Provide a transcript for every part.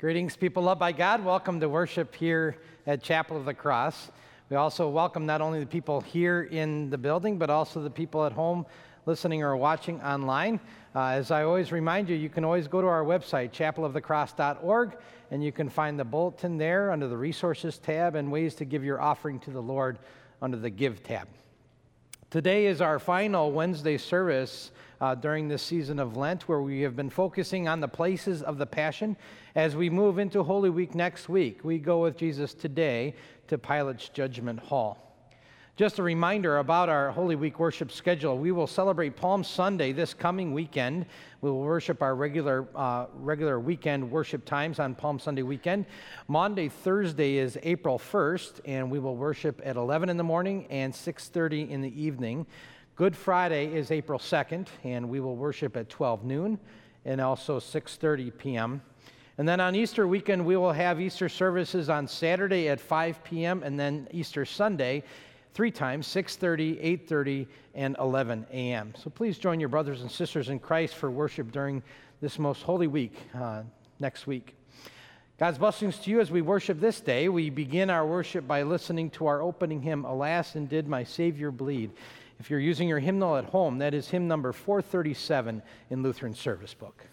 Greetings, people loved by God. Welcome to worship here at Chapel of the Cross. We also welcome not only the people here in the building, but also the people at home listening or watching online. As I always remind you, you can always go to our website, chapelofthecross.org, and you can find the bulletin there under the Resources tab and ways to give your offering to the Lord under the Give tab. Today is our final Wednesday service during this season of Lent, where we have been focusing on the places of the Passion. As we move into Holy Week next week, we go with Jesus today to Pilate's Judgment Hall. Just a reminder about our Holy Week worship schedule. We will celebrate Palm Sunday this coming weekend. We will worship our regular weekend worship times on Palm Sunday weekend. Maundy Thursday is April 1st, and we will worship at 11 in the morning and 6:30 in the evening. Good Friday is April 2nd, and we will worship at 12 noon and also 6:30 p.m. And then on Easter weekend, we will have Easter services on Saturday at 5 p.m. and then Easter Sunday 3 times, 6:30, 8:30, and 11 a.m. So please join your brothers and sisters in Christ for worship during this most holy week next week. God's blessings to you as we worship this day. We begin our worship by listening to our opening hymn, Alas, and Did My Savior Bleed? If you're using your hymnal at home, that is hymn number 437 in Lutheran Service Book.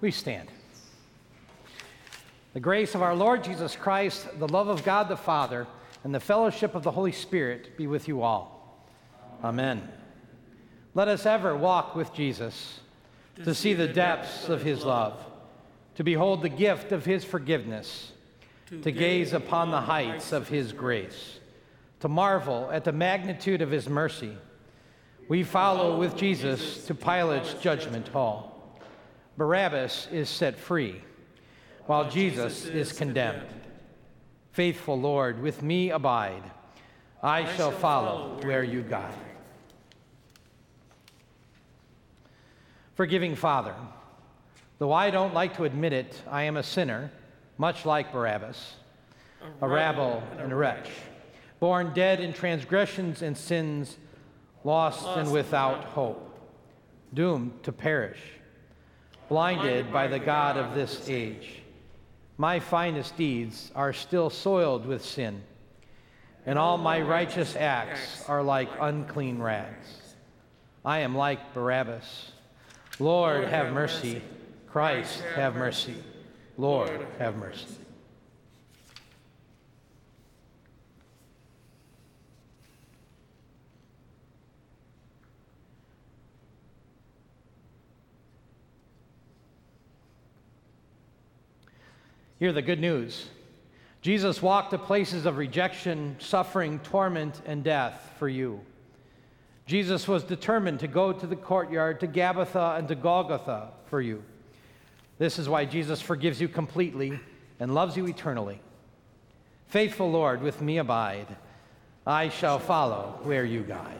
We stand. The grace of our Lord Jesus Christ, the love of God the Father, and the fellowship of the Holy Spirit be with you all. Amen. Let us ever walk with Jesus, to see the depths of his love, to behold the gift of his forgiveness, to gaze upon the heights of his grace, to marvel at the magnitude of his mercy. We follow with Jesus to Pilate's judgment hall. Barabbas is set free, while Jesus is condemned. Faithful Lord, with me abide. I shall follow where you guide. Forgiving Father, though I don't like to admit it, I am a sinner, much like Barabbas, a rabble and a wretch, born dead in transgressions and sins, lost and without hope, doomed to perish, blinded by the God of this age. My finest deeds are still soiled with sin, and all my righteous acts are like unclean rags. I am like Barabbas. Lord, have mercy. Christ, have mercy. Lord, have mercy. Hear the good news. Jesus walked to places of rejection, suffering, torment, and death for you. Jesus was determined to go to the courtyard, to Gabbatha and to Golgotha for you. This is why Jesus forgives you completely and loves you eternally. Faithful Lord, with me abide. I shall follow where you guide.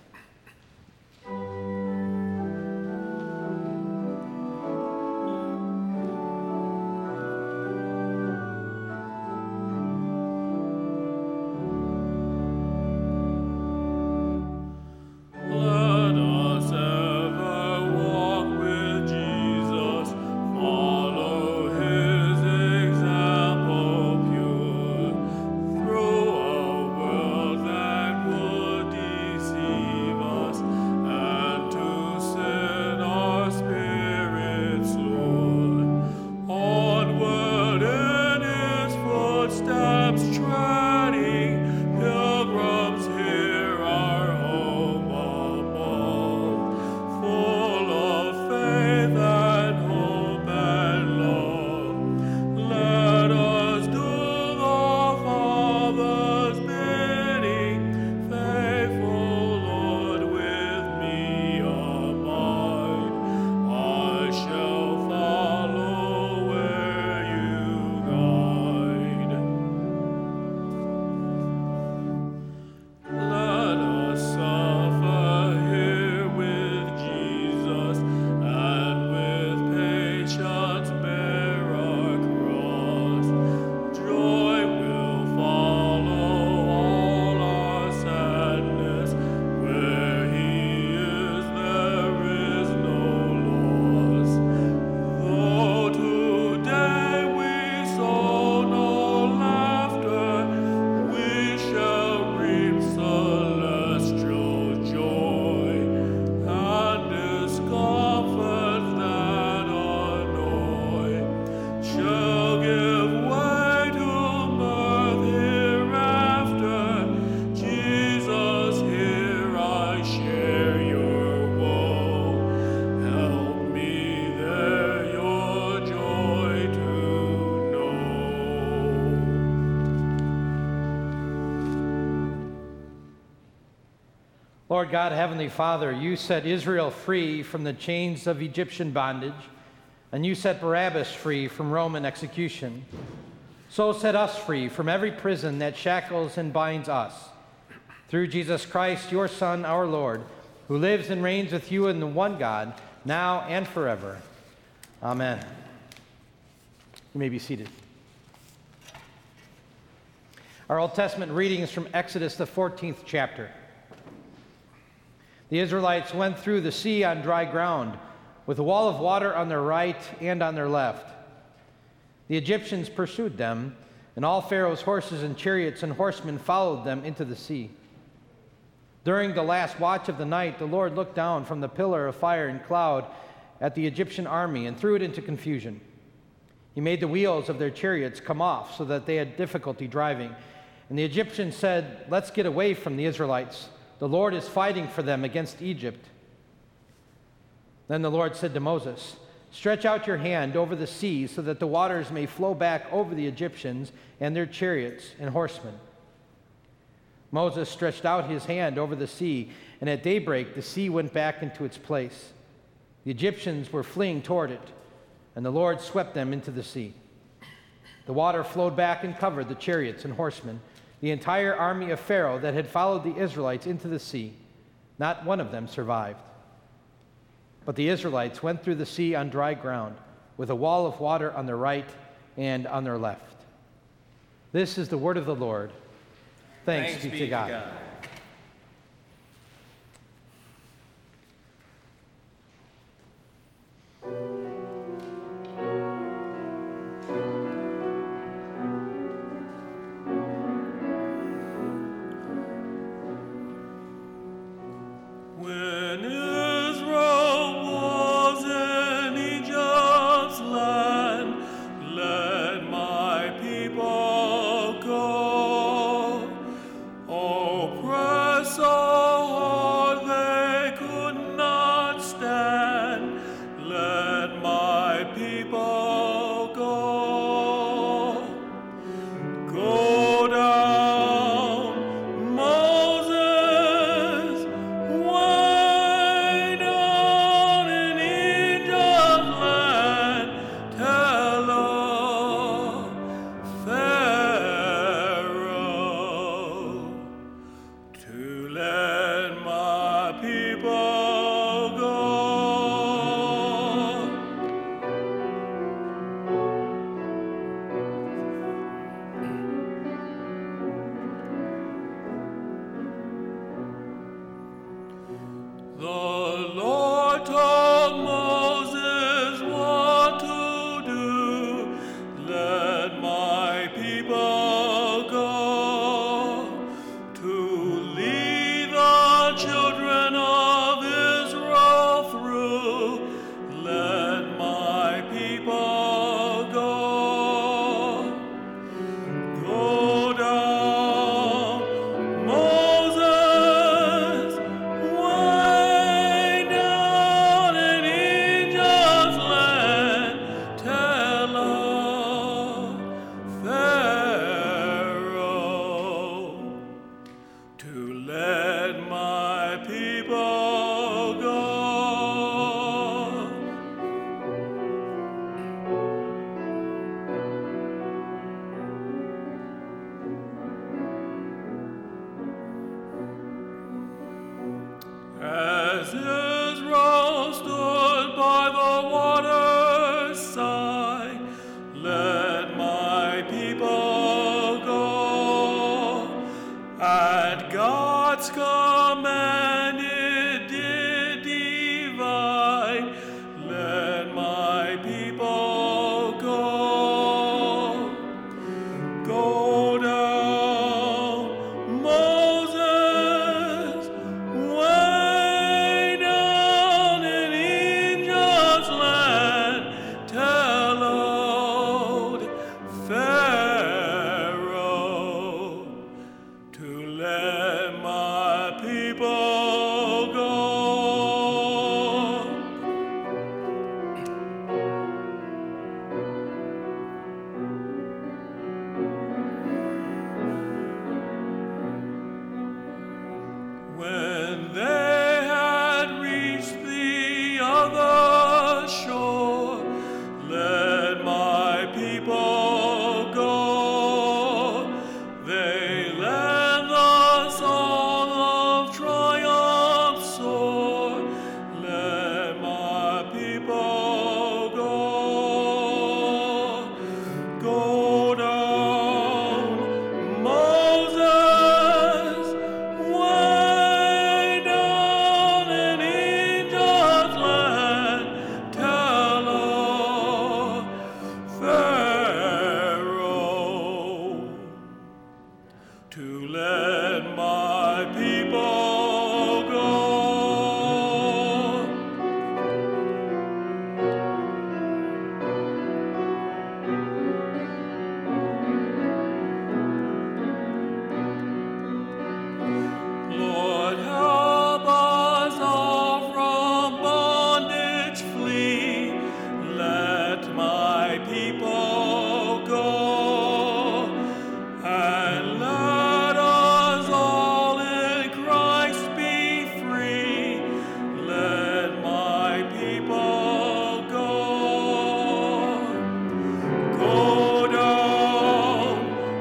Lord God, Heavenly Father, you set Israel free from the chains of Egyptian bondage, and you set Barabbas free from Roman execution. So set us free from every prison that shackles and binds us. Through Jesus Christ, your Son, our Lord, who lives and reigns with you in the one God, now and forever. Amen. You may be seated. Our Old Testament reading is from Exodus, the 14th chapter. The Israelites went through the sea on dry ground, with a wall of water on their right and on their left. The Egyptians pursued them, and all Pharaoh's horses and chariots and horsemen followed them into the sea. During the last watch of the night, the Lord looked down from the pillar of fire and cloud at the Egyptian army and threw it into confusion. He made the wheels of their chariots come off so that they had difficulty driving. And the Egyptians said, "Let's get away from the Israelites. The Lord is fighting for them against Egypt." Then the Lord said to Moses, "Stretch out your hand over the sea so that the waters may flow back over the Egyptians and their chariots and horsemen." Moses stretched out his hand over the sea, and at daybreak the sea went back into its place. The Egyptians were fleeing toward it, and the Lord swept them into the sea. The water flowed back and covered the chariots and horsemen, the entire army of Pharaoh that had followed the Israelites into the sea. Not one of them survived. But the Israelites went through the sea on dry ground, with a wall of water on their right and on their left. This is the word of the Lord. Thanks be to God. When Israel was in Egypt's land, let my people go. Oh, people go, and let us all in Christ be free. Let my people go. Go down,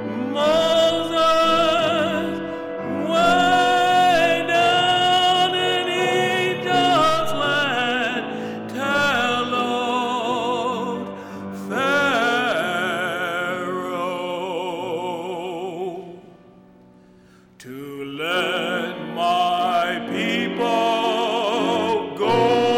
Moses, way down in Egypt's land. Tell Lord Pharaoh to let my people go.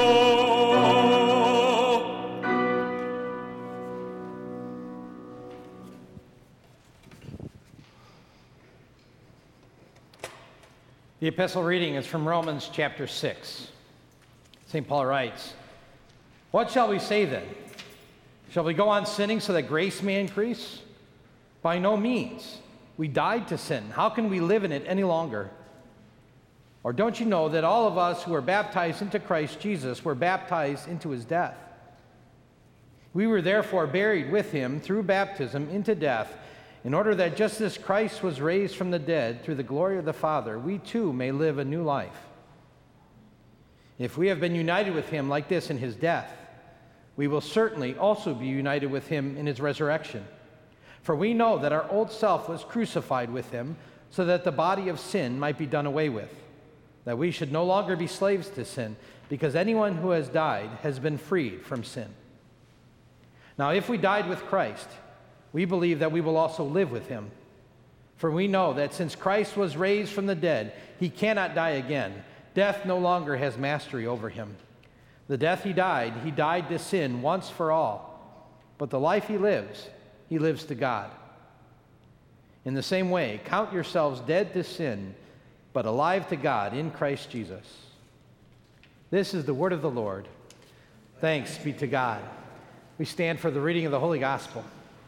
The epistle reading is from Romans chapter 6. St. Paul writes, "What shall we say then? Shall we go on sinning so that grace may increase? By no means. We died to sin. How can we live in it any longer? Or don't you know that all of us who were baptized into Christ Jesus were baptized into his death? We were therefore buried with him through baptism into death, in order that just as Christ was raised from the dead through the glory of the Father, we too may live a new life. If we have been united with him like this in his death, we will certainly also be united with him in his resurrection. For we know that our old self was crucified with him, so that the body of sin might be done away with, that we should no longer be slaves to sin, because anyone who has died has been freed from sin. Now, if we died with Christ, we believe that we will also live with him. For we know that since Christ was raised from the dead, he cannot die again. Death no longer has mastery over him. The death he died to sin once for all. But the life he lives to God. In the same way, count yourselves dead to sin, but alive to God in Christ Jesus." This is the word of the Lord. Thanks be to God. We stand for the reading of the Holy Gospel.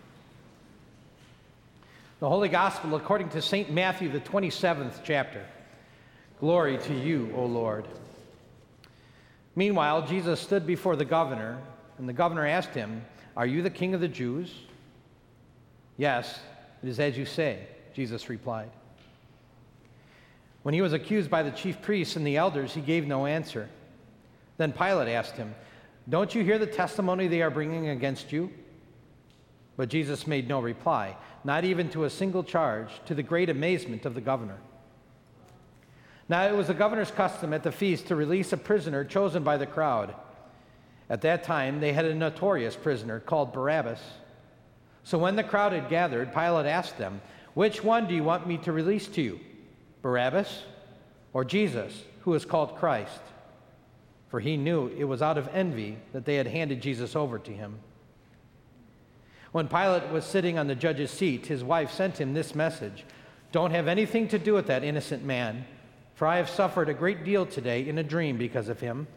The Holy Gospel according to St. Matthew, the 27th chapter. Glory to you, O Lord. Meanwhile, Jesus stood before the governor, and the governor asked him, "Are you the king of the Jews?" "Yes, it is as you say," Jesus replied. When he was accused by the chief priests and the elders, he gave no answer. Then Pilate asked him, "Don't you hear the testimony they are bringing against you?" But Jesus made no reply, not even to a single charge, to the great amazement of the governor. Now it was the governor's custom at the feast to release a prisoner chosen by the crowd. At that time, they had a notorious prisoner called Barabbas. So when the crowd had gathered, Pilate asked them, "Which one do you want me to release to you, Barabbas or Jesus, who is called Christ?" For he knew it was out of envy that they had handed Jesus over to him. When Pilate was sitting on the judge's seat, his wife sent him this message, "Don't have anything to do with that innocent man, for I have suffered a great deal today in a dream because of him."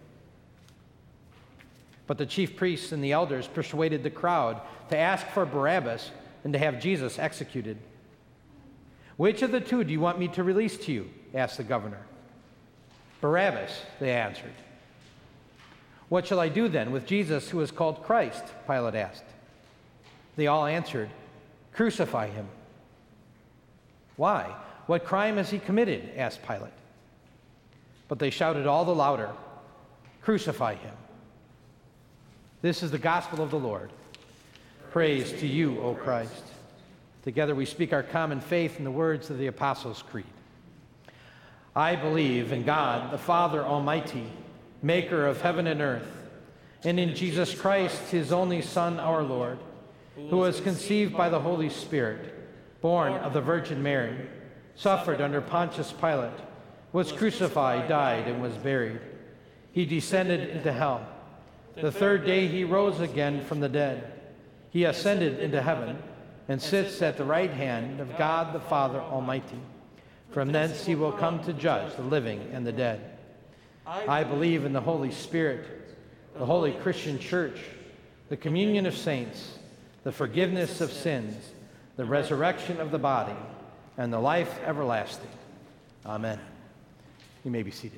But the chief priests and the elders persuaded the crowd to ask for Barabbas and to have Jesus executed. "Which of the two do you want me to release to you?" asked the governor. "Barabbas," they answered. "What shall I do then with Jesus, who is called Christ?" Pilate asked. They all answered, "Crucify him." "Why? What crime has he committed?" asked Pilate. But they shouted all the louder, "Crucify him." This is the gospel of the Lord. Praise to you, O Christ. Together we speak our common faith in the words of the Apostles' Creed. I believe in God, the Father Almighty, maker of heaven and earth, and in Jesus Christ, his only Son, our Lord, who was conceived by the Holy Spirit, born of the Virgin Mary, suffered under Pontius Pilate, was crucified, died, and was buried. He descended into hell. The third day he rose again from the dead. He ascended into heaven and sits at the right hand of God the Father Almighty. From thence he will come to judge the living and the dead. I believe in the Holy Spirit, the holy Christian Church, the communion of saints, the forgiveness of sins, the resurrection of the body, and the life everlasting. Amen. You may be seated.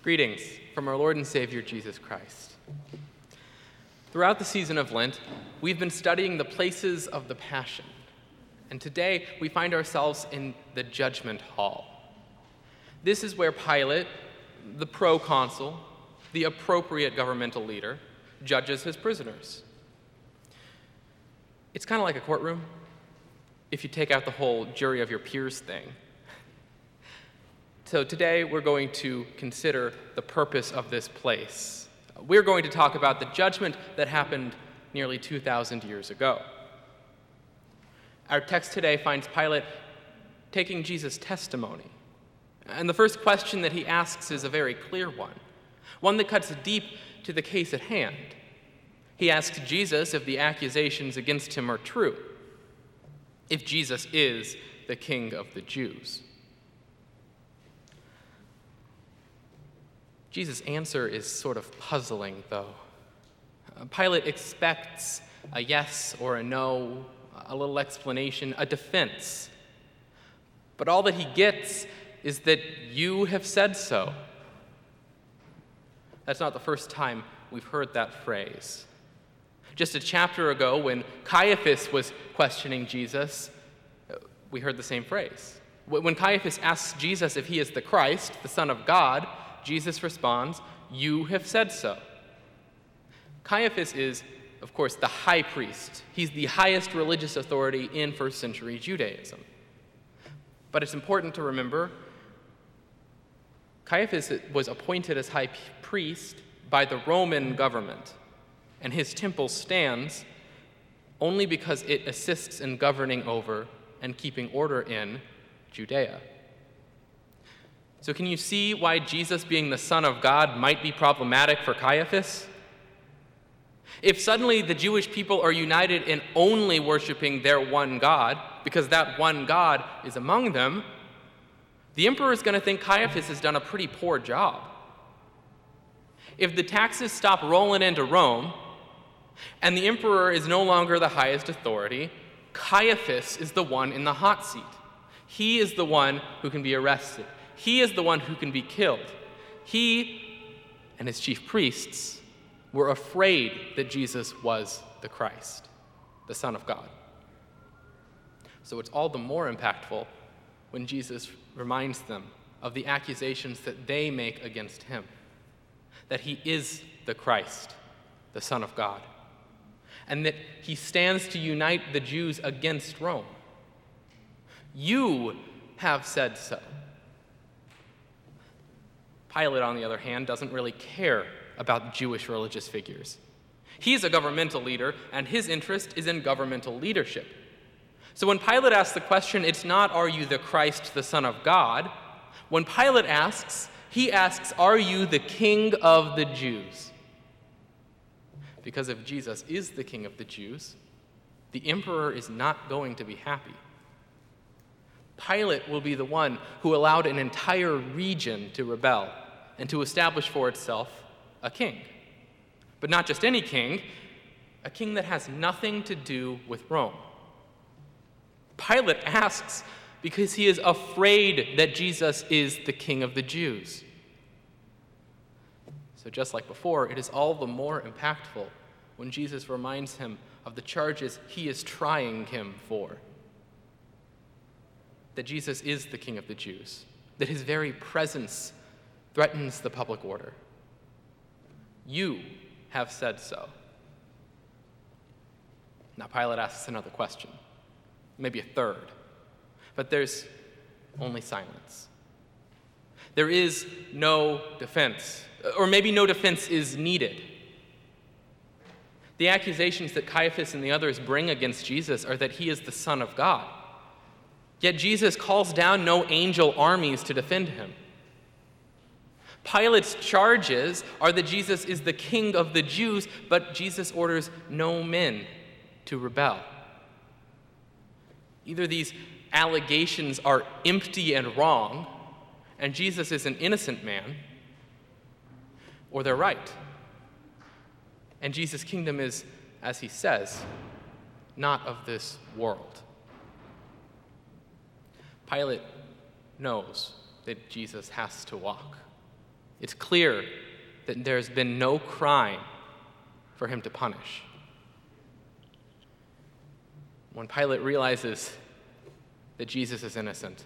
Greetings from our Lord and Savior, Jesus Christ. Throughout the season of Lent, we've been studying the places of the Passion. And today, we find ourselves in the Judgment Hall. This is where Pilate, the proconsul, the appropriate governmental leader, judges his prisoners. It's kind of like a courtroom, if you take out the whole jury of your peers thing. So today we're going to consider the purpose of this place. We're going to talk about the judgment that happened nearly 2,000 years ago. Our text today finds Pilate taking Jesus' testimony. And the first question that he asks is a very clear one that cuts deep to the case at hand. He asks Jesus if the accusations against him are true, if Jesus is the King of the Jews. Jesus' answer is sort of puzzling, though. Pilate expects a yes or a no, a little explanation, a defense. But all that he gets is that you have said so. That's not the first time we've heard that phrase. Just a chapter ago, when Caiaphas was questioning Jesus, we heard the same phrase. When Caiaphas asks Jesus if he is the Christ, the Son of God, Jesus responds, "You have said so." Caiaphas is, of course, the high priest. He's the highest religious authority in first century Judaism. But it's important to remember, Caiaphas was appointed as high priest by the Roman government, and his temple stands only because it assists in governing over and keeping order in Judea. So can you see why Jesus being the Son of God might be problematic for Caiaphas? If suddenly the Jewish people are united in only worshiping their one God, because that one God is among them, the emperor is going to think Caiaphas has done a pretty poor job. If the taxes stop rolling into Rome, and the emperor is no longer the highest authority, Caiaphas is the one in the hot seat. He is the one who can be arrested. He is the one who can be killed. He and his chief priests were afraid that Jesus was the Christ, the Son of God. So it's all the more impactful when Jesus reminds them of the accusations that they make against him, that he is the Christ, the Son of God, and that he stands to unite the Jews against Rome. You have said so. Pilate, on the other hand, doesn't really care about Jewish religious figures. He's a governmental leader, and his interest is in governmental leadership. So when Pilate asks the question, it's not, "Are you the Christ, the Son of God?" When Pilate asks, he asks, "Are you the King of the Jews?" Because if Jesus is the King of the Jews, the emperor is not going to be happy. Pilate will be the one who allowed an entire region to rebel and to establish for itself a king. But not just any king, a king that has nothing to do with Rome. Pilate asks because he is afraid that Jesus is the King of the Jews. So just like before, it is all the more impactful when Jesus reminds him of the charges he is trying him for. That Jesus is the King of the Jews, that his very presence threatens the public order. You have said so. Now Pilate asks another question, maybe a third, but there's only silence. There is no defense, or maybe no defense is needed. The accusations that Caiaphas and the others bring against Jesus are that he is the Son of God. Yet Jesus calls down no angel armies to defend him. Pilate's charges are that Jesus is the King of the Jews, but Jesus orders no men to rebel. Either these allegations are empty and wrong, and Jesus is an innocent man, or they're right. And Jesus' kingdom is, as he says, not of this world. Pilate knows that Jesus has to walk. It's clear that there's been no crime for him to punish. When Pilate realizes that Jesus is innocent,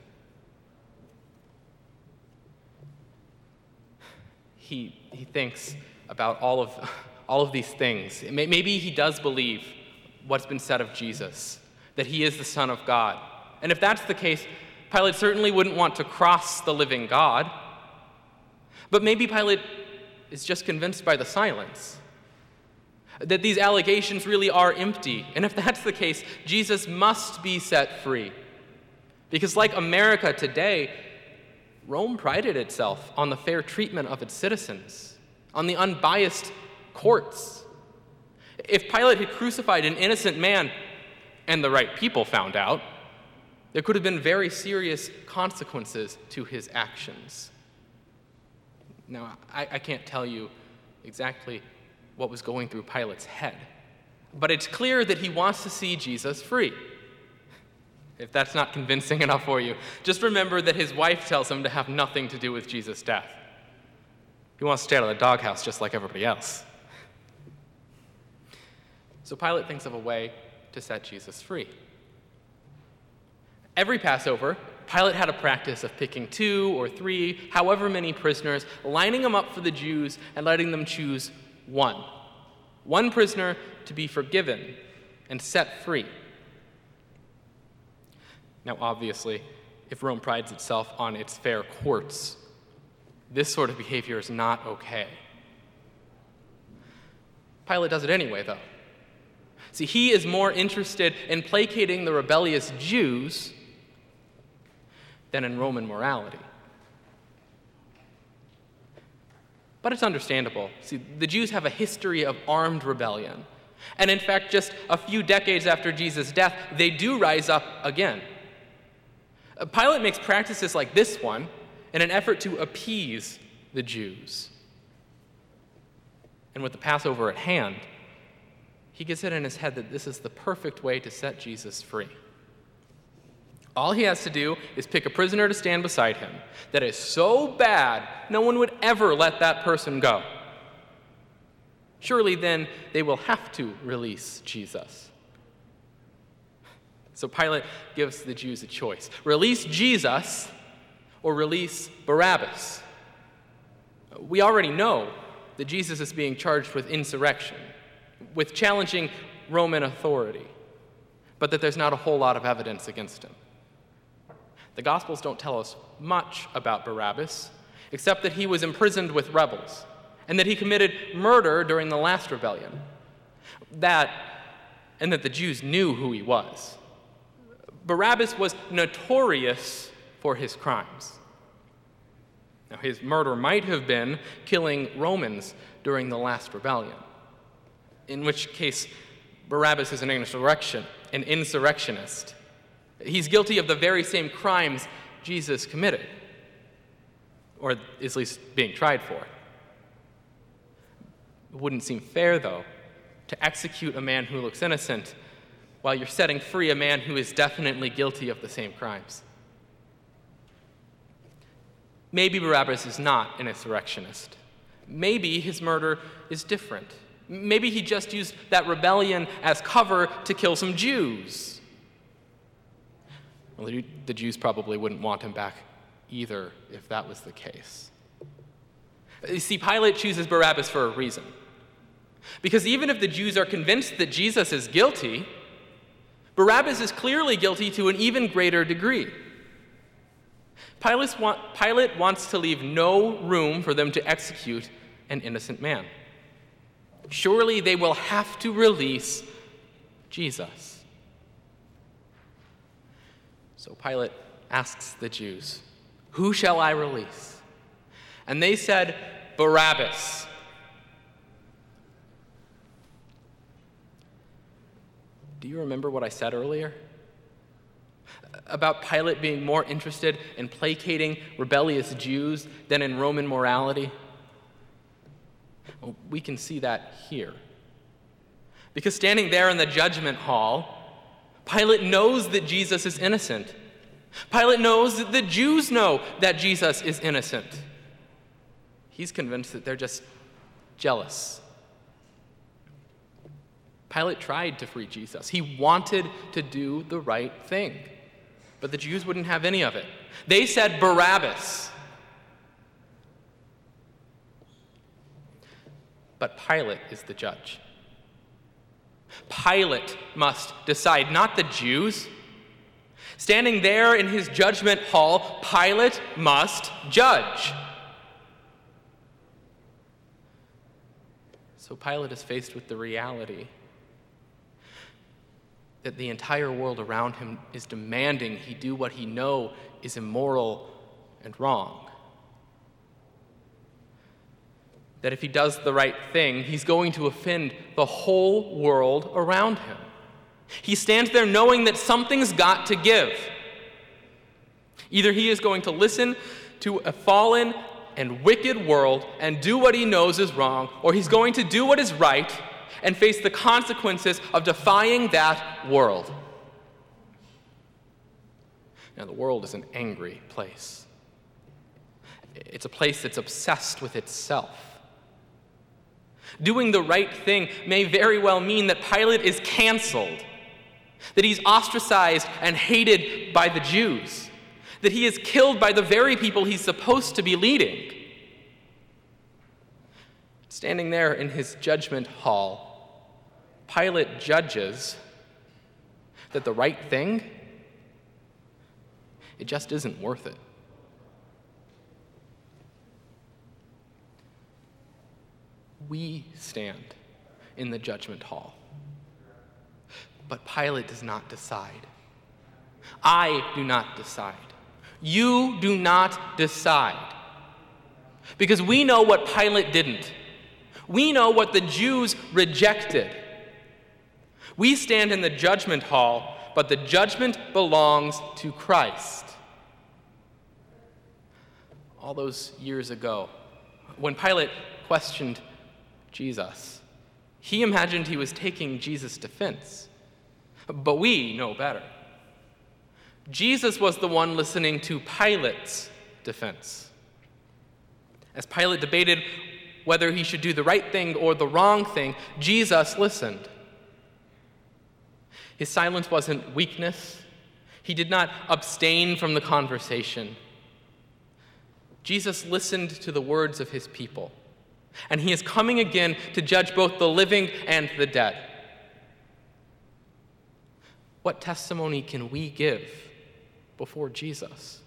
he thinks about all of these things. Maybe he does believe what's been said of Jesus, that he is the Son of God. And if that's the case, Pilate certainly wouldn't want to cross the living God. But maybe Pilate is just convinced by the silence, that these allegations really are empty. And if that's the case, Jesus must be set free. Because like America today, Rome prided itself on the fair treatment of its citizens, on the unbiased courts. If Pilate had crucified an innocent man and the right people found out, there could have been very serious consequences to his actions. Now, I can't tell you exactly what was going through Pilate's head, but it's clear that he wants to see Jesus free. If that's not convincing enough for you, just remember that his wife tells him to have nothing to do with Jesus' death. He wants to stay out of the doghouse just like everybody else. So Pilate thinks of a way to set Jesus free. Every Passover, Pilate had a practice of picking 2 or 3, however many prisoners, lining them up for the Jews and letting them choose one prisoner to be forgiven and set free. Now, obviously, if Rome prides itself on its fair courts, this sort of behavior is not okay. Pilate does it anyway, though. See, he is more interested in placating the rebellious Jews than in Roman morality. But it's understandable. See, the Jews have a history of armed rebellion. And in fact, just a few decades after Jesus' death, they do rise up again. Pilate makes practices like this one in an effort to appease the Jews. And with the Passover at hand, he gets it in his head that this is the perfect way to set Jesus free. All he has to do is pick a prisoner to stand beside him that is so bad no one would ever let that person go. Surely then they will have to release Jesus. So Pilate gives the Jews a choice. Release Jesus or release Barabbas. We already know that Jesus is being charged with insurrection, with challenging Roman authority, but that there's not a whole lot of evidence against him. The Gospels don't tell us much about Barabbas, except that he was imprisoned with rebels, and that he committed murder during the last rebellion. That, and that the Jews knew who he was. Barabbas was notorious for his crimes. Now, his murder might have been killing Romans during the last rebellion, in which case Barabbas is an insurrectionist. He's guilty of the very same crimes Jesus committed, or is at least being tried for. It wouldn't seem fair, though, to execute a man who looks innocent while you're setting free a man who is definitely guilty of the same crimes. Maybe Barabbas is not an insurrectionist. Maybe his murder is different. Maybe he just used that rebellion as cover to kill some Jews. Well, the Jews probably wouldn't want him back either if that was the case. You see, Pilate chooses Barabbas for a reason. Because even if the Jews are convinced that Jesus is guilty, Barabbas is clearly guilty to an even greater degree. Pilate wants to leave no room for them to execute an innocent man. Surely they will have to release Jesus. So Pilate asks the Jews, "Who shall I release?" And they said, "Barabbas." Do you remember what I said earlier? About Pilate being more interested in placating rebellious Jews than in Roman morality? Well, we can see that here. Because standing there in the judgment hall, Pilate knows that Jesus is innocent. Pilate knows that the Jews know that Jesus is innocent. He's convinced that they're just jealous. Pilate tried to free Jesus. He wanted to do the right thing, but the Jews wouldn't have any of it. They said Barabbas. But Pilate is the judge. Pilate must decide, not the Jews. Standing there in his judgment hall, Pilate must judge. So Pilate is faced with the reality that the entire world around him is demanding he do what he knows is immoral and wrong. That if he does the right thing, he's going to offend the whole world around him. He stands there knowing that something's got to give. Either he is going to listen to a fallen and wicked world and do what he knows is wrong, or he's going to do what is right and face the consequences of defying that world. Now, the world is an angry place. It's a place that's obsessed with itself. Doing the right thing may very well mean that Pilate is canceled, that he's ostracized and hated by the Jews, that he is killed by the very people he's supposed to be leading. Standing there in his judgment hall, Pilate judges that the right thing, it just isn't worth it. We stand in the judgment hall, but Pilate does not decide. I do not decide. You do not decide. Because we know what Pilate didn't. We know what the Jews rejected. We stand in the judgment hall, but the judgment belongs to Christ. All those years ago, when Pilate questioned Jesus, he imagined he was taking Jesus' defense. But we know better. Jesus was the one listening to Pilate's defense. As Pilate debated whether he should do the right thing or the wrong thing, Jesus listened. His silence wasn't weakness. He did not abstain from the conversation. Jesus listened to the words of his people, and he is coming again to judge both the living and the dead. What testimony can we give before Jesus?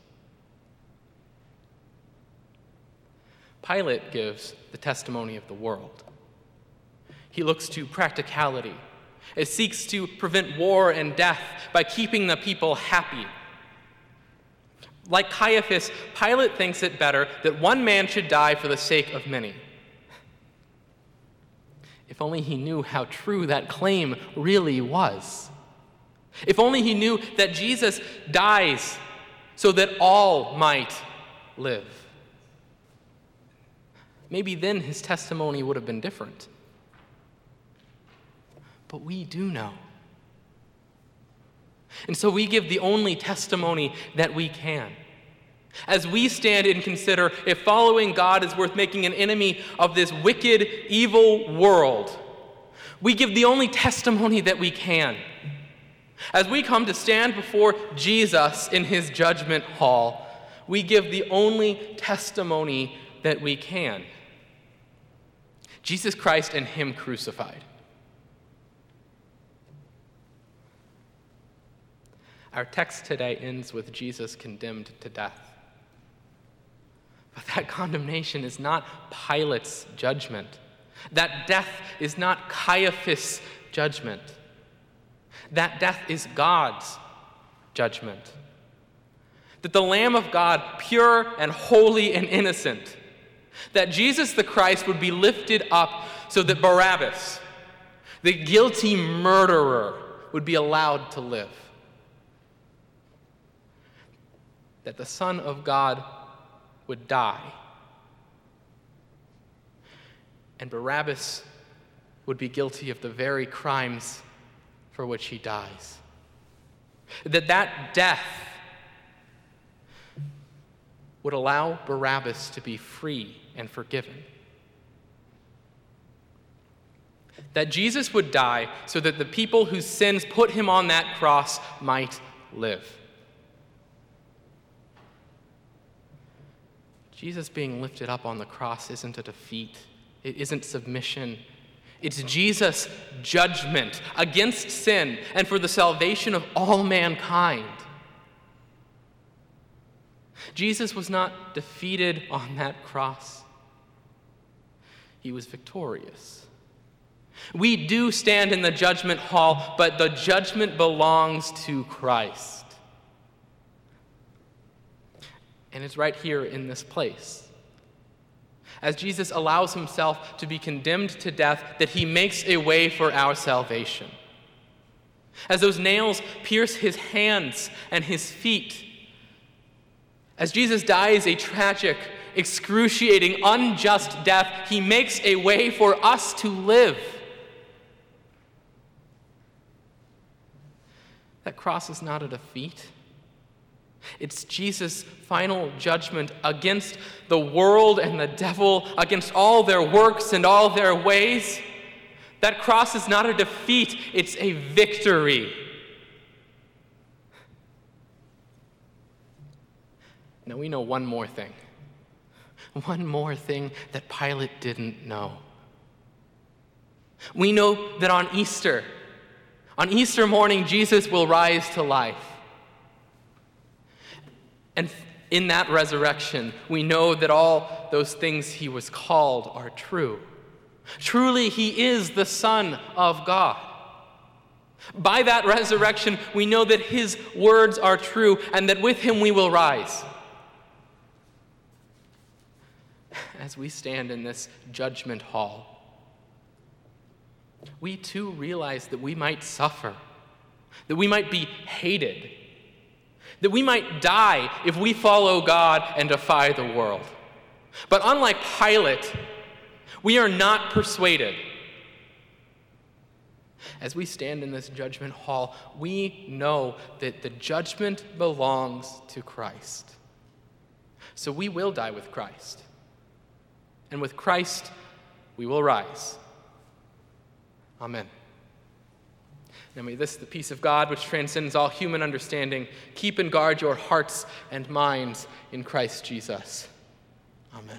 Pilate gives the testimony of the world. He looks to practicality. It seeks to prevent war and death by keeping the people happy. Like Caiaphas, Pilate thinks it better that one man should die for the sake of many. If only he knew how true that claim really was. If only he knew that Jesus dies so that all might live. Maybe then his testimony would have been different. But we do know. And so we give the only testimony that we can. As we stand and consider if following God is worth making an enemy of this wicked, evil world, we give the only testimony that we can. As we come to stand before Jesus in his judgment hall, we give the only testimony that we can. Jesus Christ and him crucified. Our text today ends with Jesus condemned to death. But that condemnation is not Pilate's judgment. That death is not Caiaphas' judgment. That death is God's judgment. That the Lamb of God, pure and holy and innocent, that Jesus the Christ would be lifted up so that Barabbas, the guilty murderer, would be allowed to live. That the Son of God would die. And Barabbas would be guilty of the very crimes for which he dies. That death would allow Barabbas to be free and forgiven. That Jesus would die so that the people whose sins put him on that cross might live. Jesus being lifted up on the cross isn't a defeat. It isn't submission. It's Jesus' judgment against sin and for the salvation of all mankind. Jesus was not defeated on that cross. He was victorious. We do stand in the judgment hall, but the judgment belongs to Christ. And it's right here in this place. As Jesus allows himself to be condemned to death, that he makes a way for our salvation. As those nails pierce his hands and his feet, as Jesus dies a tragic, excruciating, unjust death, he makes a way for us to live. That cross is not a defeat. It's Jesus' final judgment against the world and the devil, against all their works and all their ways. That cross is not a defeat, it's a victory. Now we know one more thing. One more thing that Pilate didn't know. We know that on Easter morning, Jesus will rise to life. And in that resurrection, we know that all those things he was called are true. Truly, he is the Son of God. By that resurrection, we know that his words are true and that with him we will rise. As we stand in this judgment hall, we too realize that we might suffer, that we might be hated, that we might die if we follow God and defy the world. But unlike Pilate, we are not persuaded. As we stand in this judgment hall, we know that the judgment belongs to Christ. So we will die with Christ. And with Christ, we will rise. Amen. Now may this, the peace of God, which transcends all human understanding, keep and guard your hearts and minds in Christ Jesus. Amen.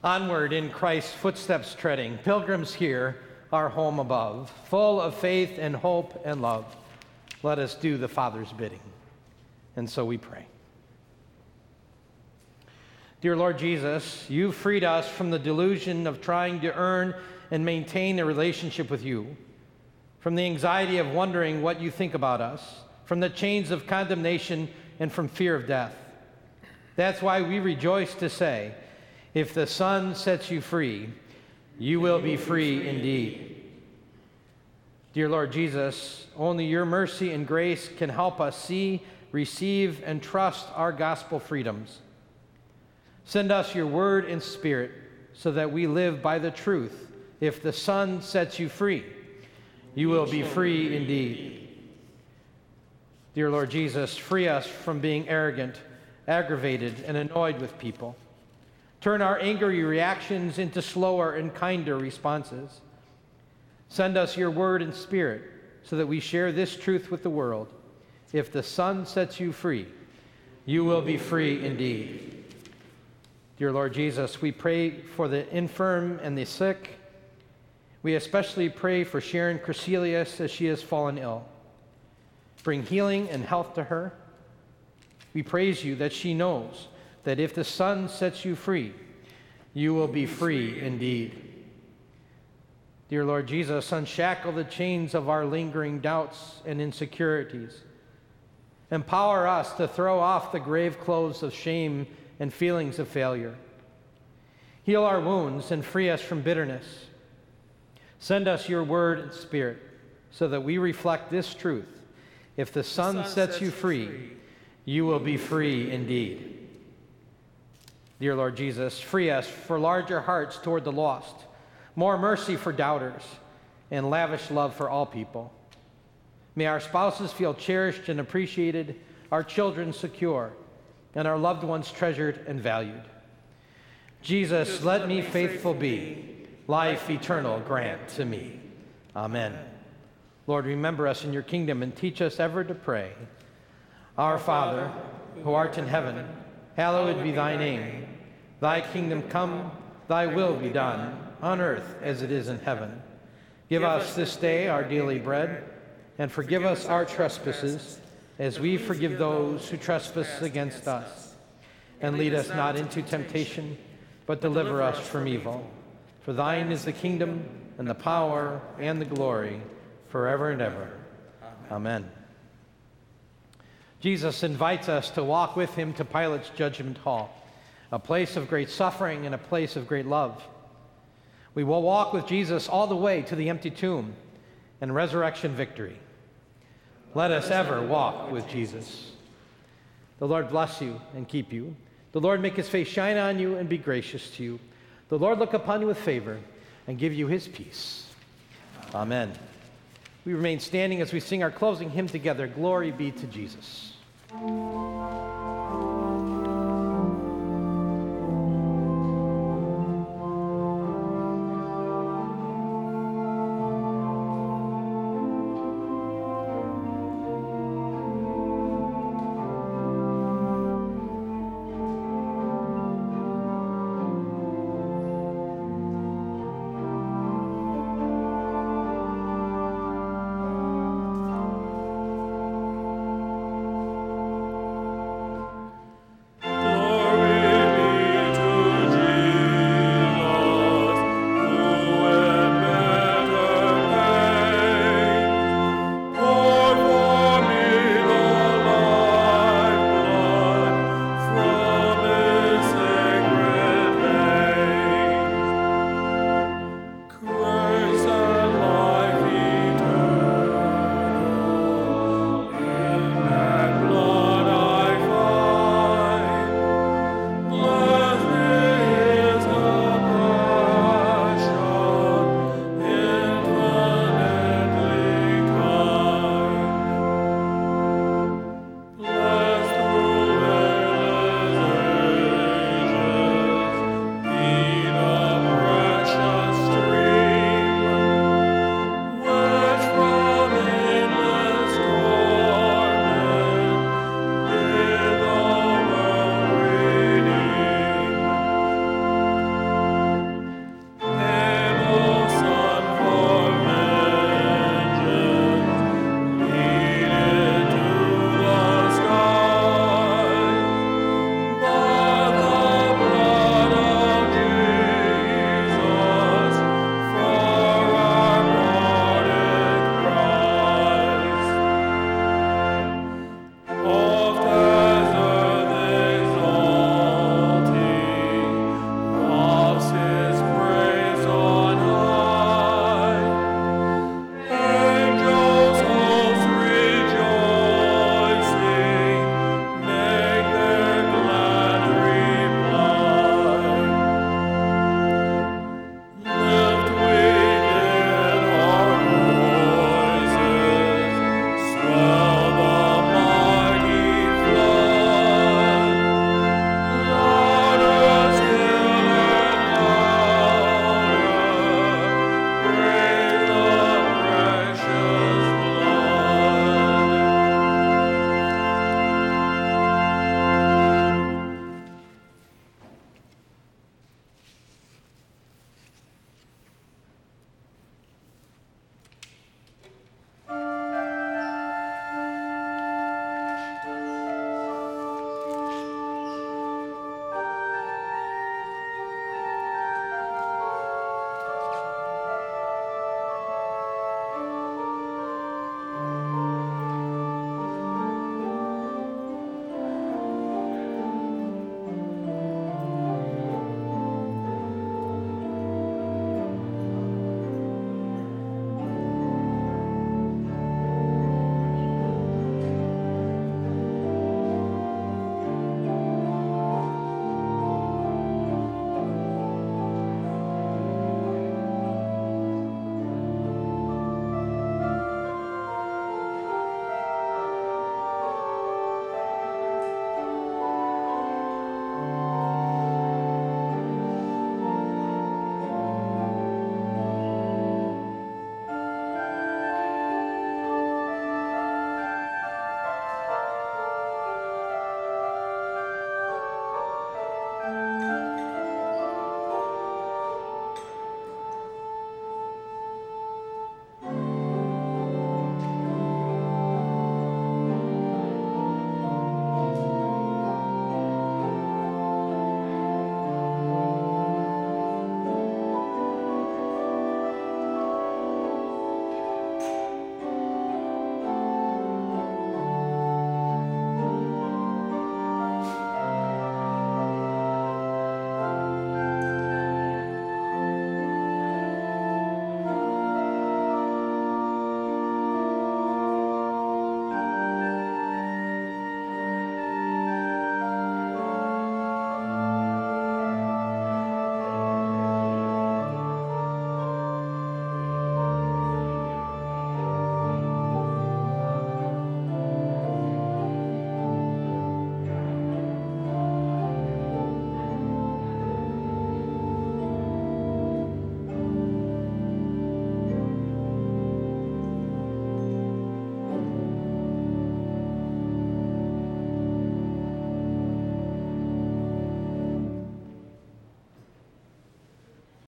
Onward in Christ's footsteps treading, pilgrims here, our home above, full of faith and hope and love, let us do the Father's bidding. And so we pray. Dear Lord Jesus, you freed us from the delusion of trying to earn and maintain a relationship with you, from the anxiety of wondering what you think about us, from the chains of condemnation and from fear of death. That's why we rejoice to say, if the Son sets you free, you will be free indeed. Dear Lord Jesus, only your mercy and grace can help us see, receive, and trust our gospel freedoms. Send us your word and spirit so that we live by the truth. If the Son sets you free, you will be free indeed. Dear Lord Jesus, free us from being arrogant, aggravated, and annoyed with people. Turn our angry reactions into slower and kinder responses. Send us your word and spirit so that we share this truth with the world. If the Son sets you free, you will be free indeed. Dear Lord Jesus, we pray for the infirm and the sick. We especially pray for Sharon Crecelius as she has fallen ill. Bring healing and health to her. We praise you that she knows that if the Son sets you free, you will be free indeed. Dear Lord Jesus, unshackle the chains of our lingering doubts and insecurities. Empower us to throw off the grave clothes of shame and feelings of failure. Heal our wounds and free us from bitterness. Send us your word and spirit so that we reflect this truth. If the Son sets you free, you will be free indeed. Dear Lord Jesus, free us for larger hearts toward the lost, more mercy for doubters, and lavish love for all people. May our spouses feel cherished and appreciated, our children secure, and our loved ones treasured and valued. Jesus, let me faithful be, life eternal grant to me. Amen. Lord, remember us in your kingdom and teach us ever to pray. Our Father, who art in heaven, hallowed be thy name. Thy kingdom come, thy will be done, on earth as it is in heaven. Give us this day our daily bread, and forgive us our trespasses, as we forgive those who trespass against us. And lead us not into temptation, but deliver us from evil. For thine is the kingdom, and the power, and the glory, forever and ever. Amen. Jesus invites us to walk with him to Pilate's judgment hall, a place of great suffering and a place of great love. We will walk with Jesus all the way to the empty tomb and resurrection victory. Let us ever walk with Jesus. The Lord bless you and keep you. The Lord make his face shine on you and be gracious to you. The Lord look upon you with favor and give you his peace. Amen. We remain standing as we sing our closing hymn together, Glory Be to Jesus.